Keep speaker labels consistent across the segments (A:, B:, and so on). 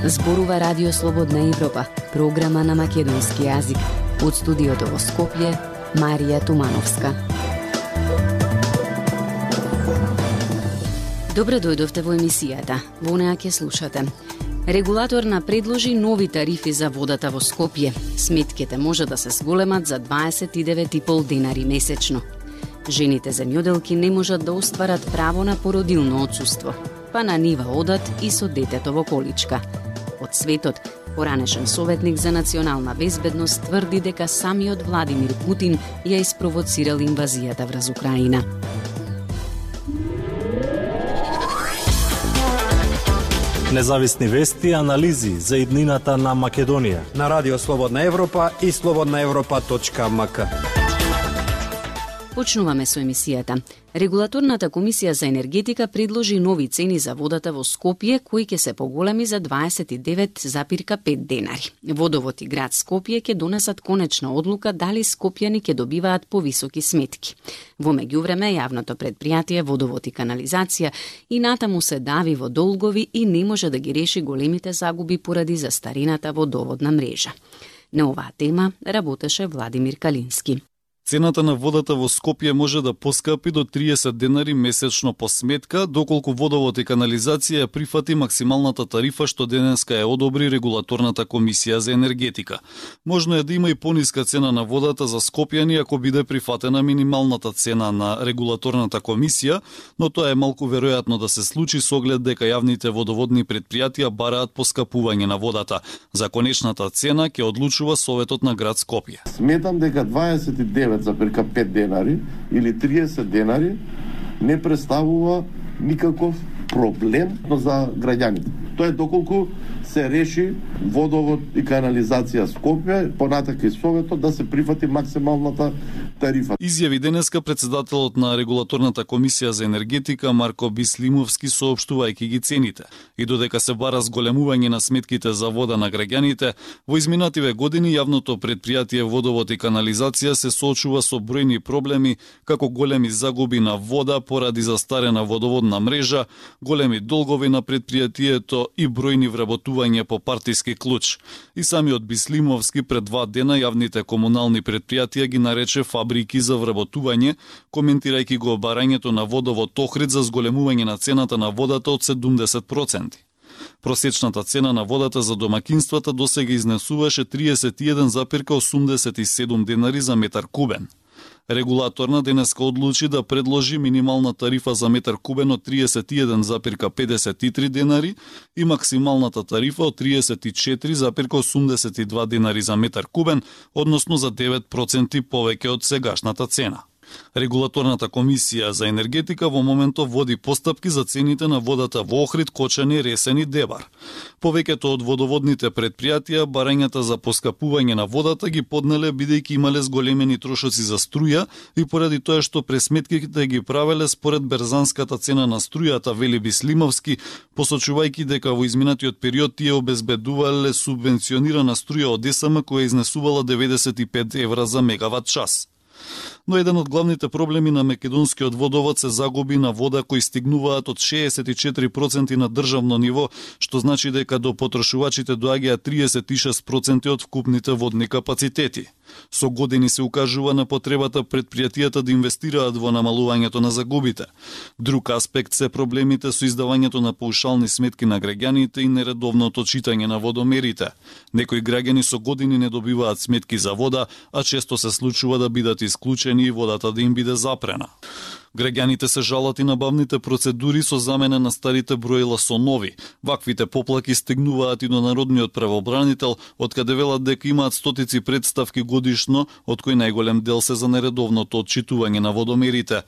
A: Зборува Радио Слободна Европа, програма на македонски јазик. Од студиото во Скопје, Марија Тумановска. Добре дојдовте во емисијата. Во неа ќе слушате. Регулаторна предложи нови тарифи за водата во Скопје. Сметките може да се зголемат за 29,5 денари месечно. Жените земјоделки не можат да остварат право на породилно отсуство, па на нива одат и со детето во количка. Од светот, поранешен советник за национална безбедност тврди дека самиот Владимир Путин ја испровоцирал инвазијата врз Украина.
B: Независни вести и анализи за иднината на Македонија
C: на Радио Слободна Европа и slobodnaevropa.mk.
A: Почнуваме со емисијата. Регулаторната комисија за енергетика предложи нови цени за водата во Скопје, кои ќе се поголеми за 29,5 денари. Водовод и град Скопје ќе донесат конечна одлука дали скопјани ќе добиваат повисоки сметки. Во меѓувреме, јавното предпријатие Водовод и канализација и натаму се дави во долгови и не може да ги реши големите загуби поради застарената водоводна мрежа. На оваа тема работеше Владимир Калински.
D: Цената на водата во Скопје може да поскапи до 30 денари месечно по сметка, доколку Водовод и канализација ја прифати максималната тарифа што денеска ја одобри Регулаторната комисија за енергетика. Можно е да има и пониска цена на водата за скопјани ако биде прифатена минималната цена на Регулаторната комисија, но тоа е малку веројатно да се случи со оглед дека јавните водоводни предпријатија бараат поскапување на водата. За конечната цена ќе одлучува Советот на град Скопје.
E: Сметам дека 29,5 денари или 30 денари не представува никаков проблем за граѓаните. Тоа е доколку се реши Водовод и канализација Скопје, понатака и Советот да се прифати максималната тарифа.
D: Изјави денеска председателот на Регулаторната комисија за енергетика Марко Бислимовски соопштувајќи ги цените. И додека се бара зголемување на сметките за вода на граѓаните, во изминативе години јавното предпријатие Водовод и канализација се соочува со бројни проблеми, како големи загуби на вода поради застарена водоводна мрежа, големи долгови на предпријатието и бројни вработувања по партиски клуч. И самиот Бислимовски пред 2 дена јавните комунални предпријатија ги нарече фабрики за вработување, коментирајќи го барањето на Водовод Охрид за зголемување на цената на водата од 70%. Просечната цена на водата за домакинствата досега изнесуваше 31,87 денари за метар кубен. Регулаторна денеска одлучи да предложи минимална тарифа за метар кубен од 31,53 денари и максималната тарифа од 34,82 денари за метар кубен, односно за 9% повеќе од сегашната цена. Регулаторната комисија за енергетика во моментов води постапки за цените на водата во Охрид, Кочани, Ресен и Дебар. Повеќето од водоводните предпријатија барањата за поскапување на водата ги поднеле бидејќи имале зголемени трошоци за струја и поради тоа што пресметките ги правеле според берзанската цена на струјата, вели Бислимовски, посочувајќи дека во изминатиот период тие обезбедувале субвенционирана струја од ДСМ која изнесувала 95 евра за мегават час. Но еден од главните проблеми на македонскиот водовод се загуби на вода кои стигнуваат од 64% на државно ниво, што значи дека до потрошувачите доаѓаат 36% од вкупните водни капацитети. Со години се укажува на потребата предпријатијата да инвестираат во намалувањето на загубите. Друг аспект се проблемите со издавањето на паушални сметки на граѓаните и нередовното читање на водомерите. Некои граѓани со години не добиваат сметки за вода, а често се случува да бидат исклучени и водата да им биде запрена. Граѓаните се жалат и на бавните процедури со замена на старите броила со нови. Ваквите поплаки стигнуваат и до народниот правобранител, откаде велат дека имаат стотици представки годишно, од кои најголем дел се за нередовното отчитување на водомерите.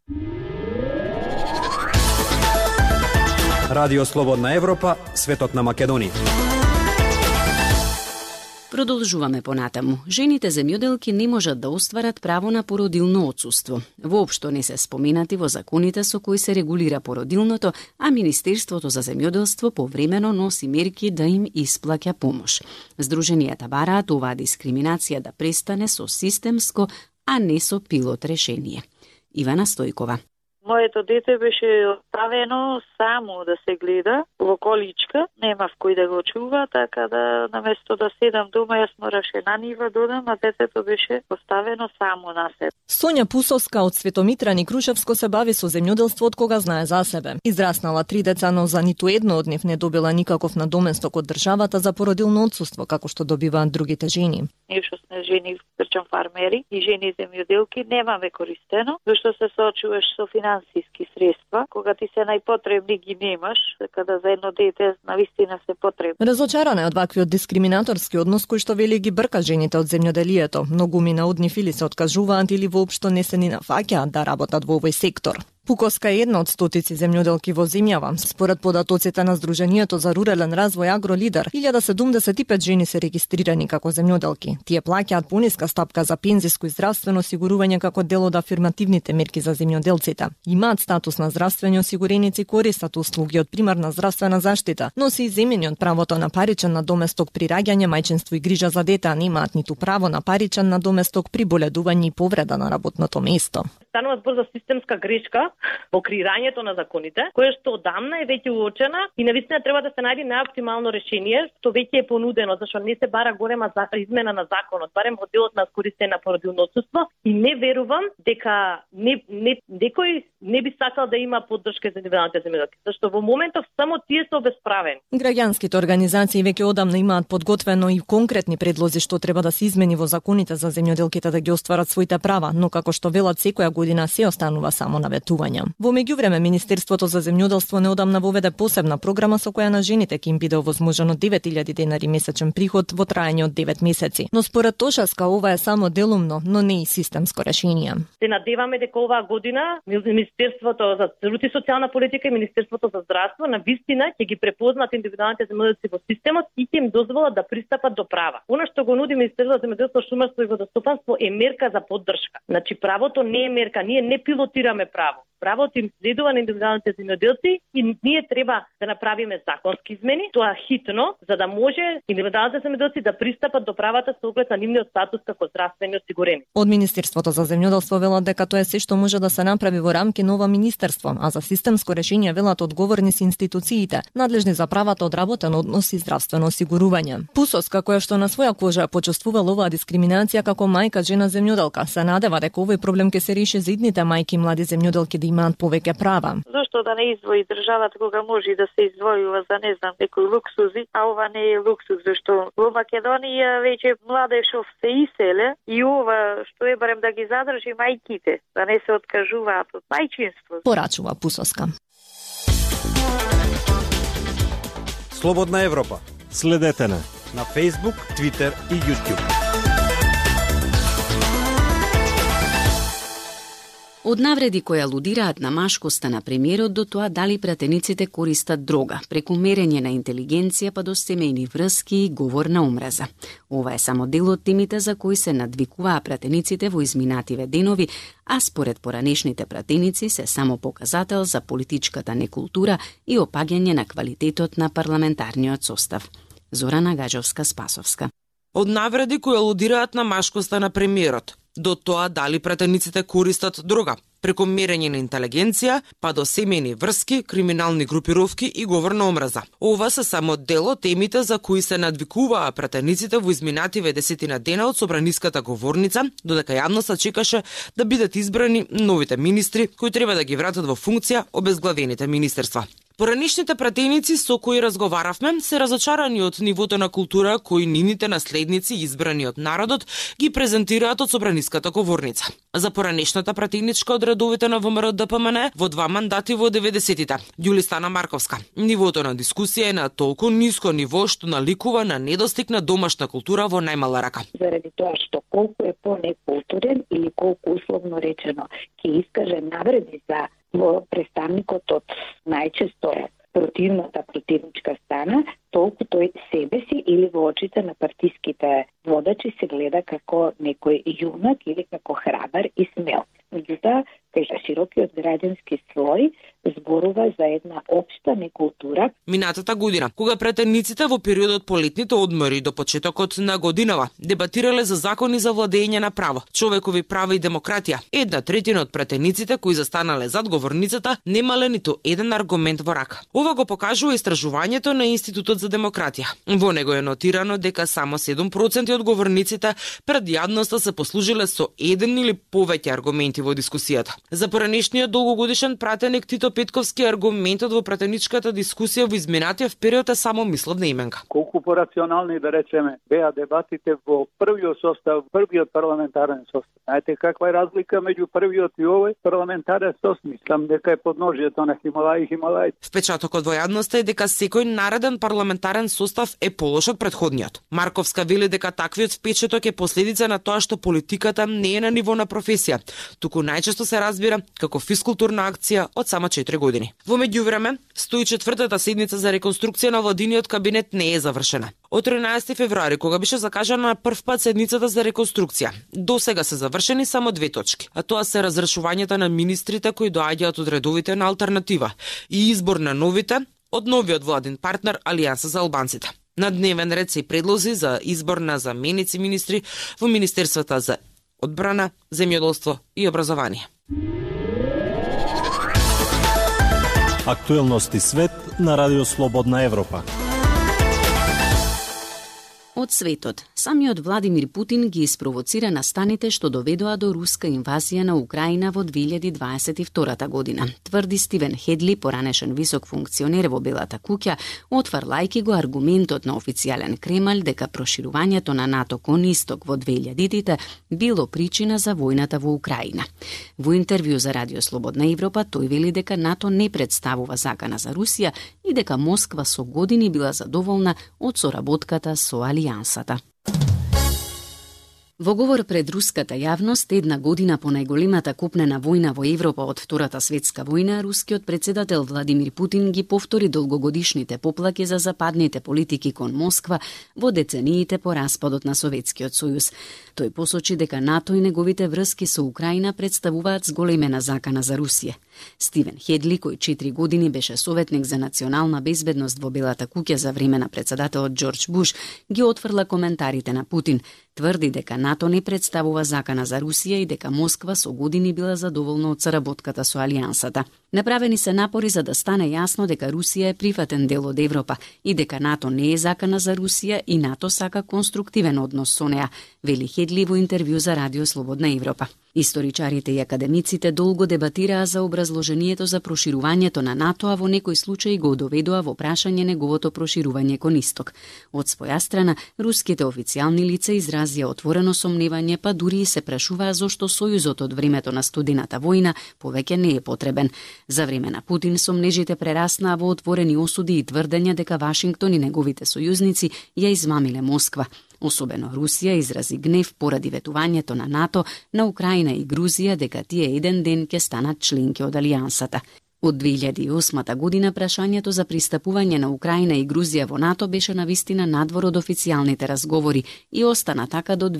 C: Радио Слободна Европа, светот на Македонија.
A: Продолжуваме понатаму. Жените земјоделки не можат да остварат право на породилно отсуство. Воопшто не се споменати во законите со кои се регулира породилното, а Министерството за земјоделство повремено носи мерки да им исплаќа помош. Здруженијата бараат оваа дискриминација да престане со системско, а не со пилот решение. Ивана Стојкова.
F: Моето дете беше оставено само да се гледа во количка, немав кој да го чува, така да наместо да седам дома, јас мораше на нива додам, а детето беше оставено само на себе.
G: Сонја Пусовска од Светомитран и Крушевско се бави со земјоделство од кога знае за себе. Израснала 3 деца, но за ниту едно од нив не добила никаков надоместок од државата за породилно отсуство, како што добиваат другите жени.
F: Ние што сме жени речем фармери и жени земјоделки немаме користено, зашто се соочуваш со финансиски средства, кога ти се најпотребни ги немаш, така да за едно дете навистина се потребни.
G: Разочарана е од ваквиот дискриминаторски однос кој што вели ги брка жените од земјоделието. Многумина од нив или се откажуваат или воопшто не се ни нафаќаат да работат во овој сектор. Пуковска е една од стотици земјоделки во земјава. Според податоците на Сдруженијето за рурален развој Агролидер, 1075 жени се регистрирани како земјоделки. Тие плаќаат пониска стапка за пензиско и здравствено осигурување како дел од афирмативните мерки за земјоделците. Имаат статус на здравствени осигуреници, користат услуги од примарна здравствена заштита, но се изземени од правото на паричен надоместок при раѓање, мајчинство и грижа за дете, а немаат ниту право на паричен надоместок при боледување и повреда на работното место.
H: Станува збор за системска грешка во креирањето на законите, која што одамна е веќе уочена и навистина треба да се најде најоптимално решение, што веќе е понудено, зашто не се бара голема измена на законот, барем моделот на користење на породилно отсуство, и не верувам дека некој не би сакал да има поддршка за индивидуалните земјоделки, зашто во моментов само тие се обесправени.
G: Граѓанските организации веќе одамна имаат подготвено и конкретни предлози што треба да се измени во законите за земјоделките да ги остварат своите права, но како што велат секоја година се останува само на ветувања. Во меѓувреме Министерството за земјоделство неодамна воведе посебна програма со која на жените ќе им биде овозможено 9000 денари месечен приход во траење од 9 месеци. Но според Тошевска ова е само делумно, но не и системско решение.
H: Се надеваме дека оваа година Министерството за труд и социјална политика и Министерството за здравство на вистина ќе ги препознаат индивидуалните земјоделци во системот и ќе им дозволат да пристапат до права. Она што го нуди Министерството за земјоделство, шумарство и водостопанство е мерка за поддршка. Значи правото не е мерка, ние не пилотираме право. Правото им следува на индивидуалните земјоделци и ние треба да направиме законски измени, тоа хитно, за да може индивидуалните земјоделци да пристапат до правата со оглед на нивниот статус како здравствени осигурени.
G: Од Министерството за земјоделство велат дека тоа е се што може да се направи во рамки нова министерство, а за системско решение велат одговорни се институциите, надлежни за правата од работен однос и здравствено осигурување. Пусовска, која што на своја кожа почувствувала оваа дискриминација како мајка жена земјоделка, се надева дека овој проблем ќе се реши за идните мајки и млади земјоделки да имаат повеќе права.
F: Зошто да не издвои државата кога може да се издвојува за не знам некои луксузи, а ова не е луксуз, зашто во Македонија веќе младежов се иселе и ова што е барем да ги задржи мајките, да не се откажуваат од мајчинство.
G: Порачува Пусовска.
C: Слободна Европа.
B: Следете на
C: Facebook, Twitter и YouTube.
A: Од навреди кои алудираат на машкоста на премиерот до тоа дали пратениците користат дрога, преку мерење на интелигенција па до семејни врски и говор на омраза. Ова е само дел од темите за кои се надвикуваа пратениците во изминативе денови, а според поранешните пратеници се само показател за политичката некултура и опаѓање на квалитетот на парламентарниот состав. Зорана Гаџовска-Спасовска.
I: Од навреди кои алудираат на машкоста на премиерот, до тоа дали пратениците користат дрога, преку мерење на интелигенција, па до семејни врски, криминални групировки и говор на омраза. Ова се само дел од темите за кои се надвикуваа пратениците во изминативе 10 дена од собраниската говорница, додека јавноста чекаше да бидат избрани новите министри кои треба да ги вратат во функција обезглавените министерства. Поранишните пратеници со кои разговаравме се разочарани од нивото на култура кој нивните наследници избрани од народот ги презентираат од собраниската говорница. За поранешната пратеничка од редовите на ВМРО ДПМН во 2 мандати во 90-тите, Јулистана Марковска. Нивото на дискусија е на толку ниско ниво што наликува на недостиг на домашна култура во најмала рака.
J: Заради тоа што колку е по-некултурен или колку условно речено ќе искаже навреди за во представникот од најчесто противната противничка страна, толку тој себе си или во очите на партиските водачи се гледа како некој јунак или како храбар и смел. Меѓутоа, кај широкиот граѓански слој зборува за една општа некултура.
I: Минатата година, кога претениците во периодот по летните одмори до почетокот на годинава дебатирале за закони за владење на право, човекови права и демократија, 1/3 од претениците кои застанале зад говорницата немале ниту еден аргумент во рака. Ова го покажува истражувањето на Институтот за демократија. Во него е нотирано дека само 7% од говорниците пред јавноста се послужиле со еден или повеќе аргументи во дискусијата. За поранешниот долгогодишен пратеник Тито Петковски аргументот во пратеничката дискусија во изминатиот период е само мисловна именка.
K: Колку порационални, да речеме, беа дебатите во првиот состав, првиот парламентарен состав. Знаете каква е разлика меѓу првиот и овој парламентарен состав? Мислам дека е подножието на Хималај.
I: Впечатокот во јавноста е дека секој нареден парламентарен состав е полош од претходниот. Марковска вели дека таквиот впечаток е последица на тоа што политиката не е на ниво на професија, туку најчесто се разбира како физкултурна акција од само 4 години. Во меѓувреме, 104-та седница за реконструкција на владиниот кабинет не е завршена. Од 13 февруари, кога беше закажана на прв пат седницата за реконструкција, до сега се завршени само 2 точки, а тоа се разрешувањето на министрите кои доаѓаат од редовите на алтернатива и избор на новите од новиот владин партнер Алијанса за албанците. На дневен ред се предлози за избор на заменици министри во министерствата за одбрана, земјоделство и образование.
B: Актуелности свет на Радио Слободна Европа.
A: Од светот, самиот Владимир Путин ги испровоцира настаните што доведоа до руска инвазија на Украина во 2022 година, тврди Стивен Хедли, поранешен висок функционер во Белата куќа, отфрлајки го аргументот на официјален Кремљ дека проширувањето на НАТО кон исток во 2000-тите било причина за војната во Украина. Во интервју за Радио Слободна Европа тој вели дека НАТО не представува закана за Русија и дека Москва со години била задоволна од соработката со Алијансата. Во говор пред руската јавност, една година по најголемата копнена војна во Европа од Втората светска војна, рускиот председател Владимир Путин ги повтори долгогодишните поплаки за западните политики кон Москва во децениите по распадот на Советскиот сојуз. Тој посочи дека НАТО и неговите врски со Украина представуваат зголемена закана за Русија. Стивен Хедли, кој 4 години беше советник за национална безбедност во Белата куќа за време на председателот Џорџ Буш, ги отфрла коментарите на Путин. Тврди дека НАТО не представува закана за Русија и дека Москва со години била задоволна од соработката со Алијансата. Направени се напори за да стане јасно дека Русија е прифатен дел од Европа и дека НАТО не е закана за Русија и НАТО сака конструктивен однос со неа, вели Хедли во интервју за Радио Слободна Европа. Историчарите и академиците долго дебатираа за образложението за проширувањето на НАТО, а во некои случаи го доведоа во прашање неговото проширување кон исток. Од своја страна, руските официјални лица изразија отворено сомневање, па дури и се прашуваа зошто Сојузот од времето на студената војна повеќе не е потребен. За време на Путин сомнежите прераснаа во отворени осуди и тврдења дека Вашингтон и неговите сојузници ја измамиле Москва. Особено Русија изрази гнев поради ветувањето на НАТО на Украина и Грузија дека тие еден ден ќе станат членки од Алијансата. Од 2008 година прашањето за пристапување на Украина и Грузија во НАТО беше навистина надвор од официјалните разговори и остана така до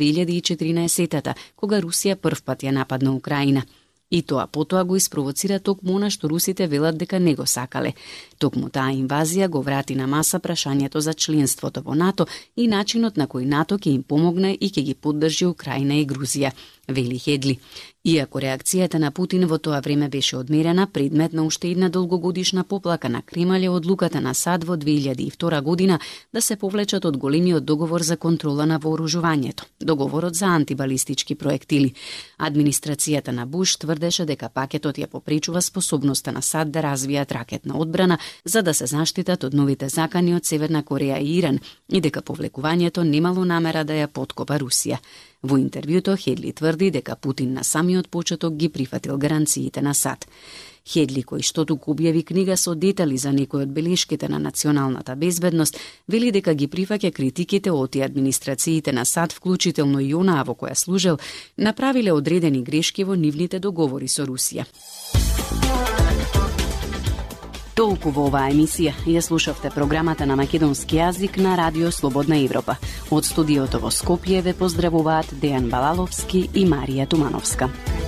A: 2014 кога Русија првпат ја нападна Украина. И тоа потоа го испровоцира токму она што русите велат дека не го сакале. Токму таа инвазија го врати на маса прашањето за членството во НАТО и начинот на кој НАТО ќе им помогне и ќе ги поддржи Украина и Грузија, вели Хедли. Иако реакцијата на Путин во тоа време беше одмерена, предмет на уште една долгогодишна поплака на Кремљ е одлуката на САД во 2002 година да се повлечат од големиот договор за контрола на вооружувањето, договорот за антибалистички проектили. Администрацијата на Буш тврдеше дека пакетот ја попречува способноста на САД да развијат ракетна одбрана за да се заштитат од новите закани од Северна Кореја и Иран и дека повлекувањето немало намера да ја поткопа Русија. Во интервјуто Хедли тврди дека Путин на самиот почеток ги прифатил гаранциите на САД. Хедли, кој што туку објави книга со детали за некои од белешките на националната безбедност, вели дека ги прифаќа критиките од администрациите на САД, вклучително и онаа во која служел, направиле одредени грешки во нивните договори со Русија. Толку во оваа емисија ја слушавте програмата на македонски јазик на Радио Слободна Европа. Од студиото во Скопје ве поздравуваат Дејан Балаловски и Марија Тумановска.